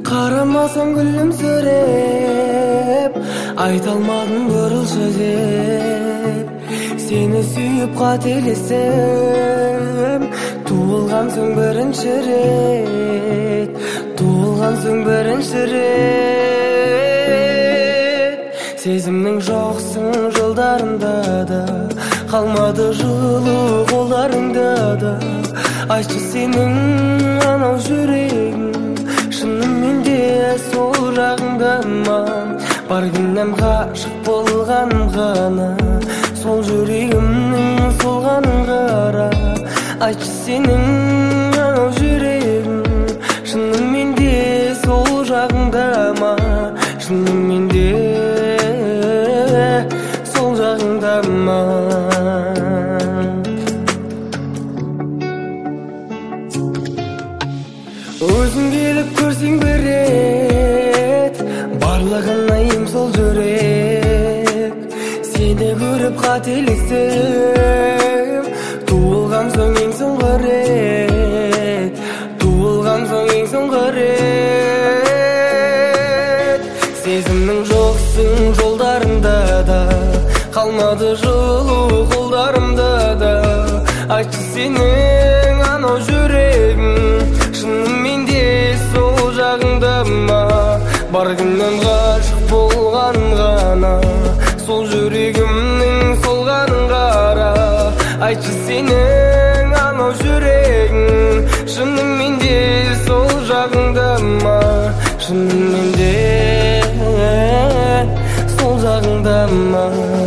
Карамасаң күлүмсүреп, айта алмадым бұрылшы деп. Сені сүйіп қателесем, туылған соң бірінші рет, туылған соң бірінші рет. Сезімнің жоқсың жолдарында да, қалмады жылу қолдарыңда да. Айтшы сенің анау жүрегің шынымен де сол жағыңда ма? Бар күнәм ғашық болғаным ғана, сол жүрегімнің солғанын қара. Айтшы сенің анау жүрегің шынымен де сол жағыңда ма? Шынымен де сол жағыңда ма? Өзің келіп көрсең бір рет, барлығына ем сол жүрек. Сені көріп қателесем, туылған соң ең соңғы рет, туылған соң ең соңғы рет. Сезімнің жоқсың жолдарында да, қалмады жылу қолдарымда да. Айтшы сенің анау жүрегің шынымен де сол жағыңда ма? Бар күнәм ғашық болғаным ғана, сол жүрегімнің солғанын қара. Айтшы сенің анау жүрегің шынымен де сол жағыңда ма? Шынымен де сол жағыңда ма?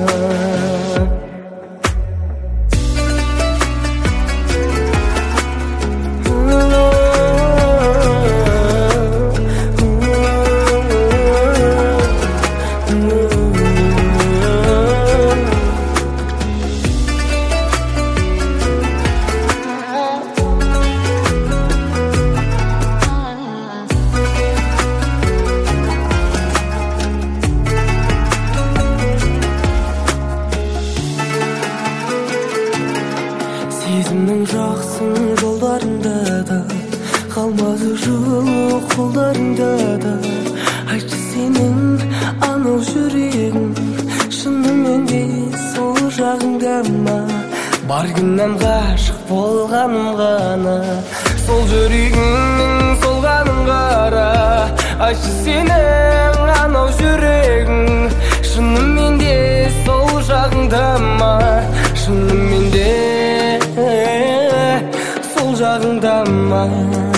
Сезімнің жақсың жолдарында да, қалмады жылу қолдарыңда да. Айтшы сенің анау жүрегің шынымен де сол жағыңда ма? Бар күнәм ғашық болғаным ғана, сол жүрегіңнің солғанын қара. Айтшы сенің анау жүрегің шынымен де сол жағыңда ма? Шынымен де сол жағыңда ма?